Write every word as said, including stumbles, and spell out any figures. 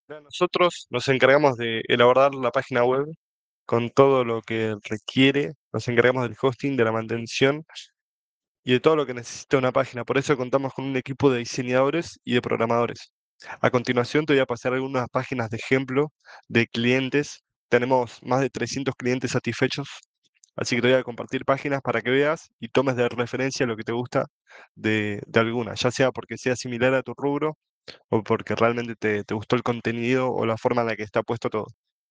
Mira, nosotros nos encargamos de elaborar la página web con todo lo que requiere, nos encargamos del hosting, de la mantención y de todo lo que necesita una página. Por eso contamos con un equipo de diseñadores y de programadores. A continuación te voy a pasar algunas páginas de ejemplo de clientes. Tenemos más de trescientos clientes satisfechos, así que te voy a compartir páginas para que veas y tomes de referencia lo que te gusta de, de alguna, ya sea porque sea similar a tu rubro o porque realmente te, te gustó el contenido o la forma en la que está puesto todo.